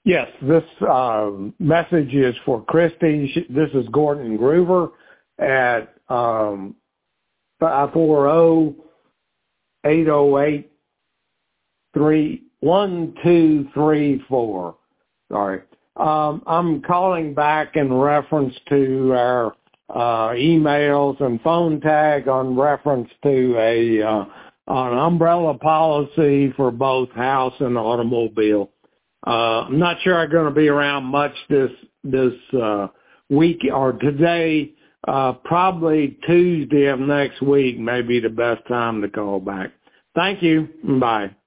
Yes, this message is for Christy. This is Gordon Groover at 540-808-1234. Sorry. I'm calling back in reference to our emails and phone tag on reference to an umbrella policy for both house and automobile. I'm not sure I'm going to be around much this week or today. Probably Tuesday of next week may be the best time to call back. Thank you. Bye.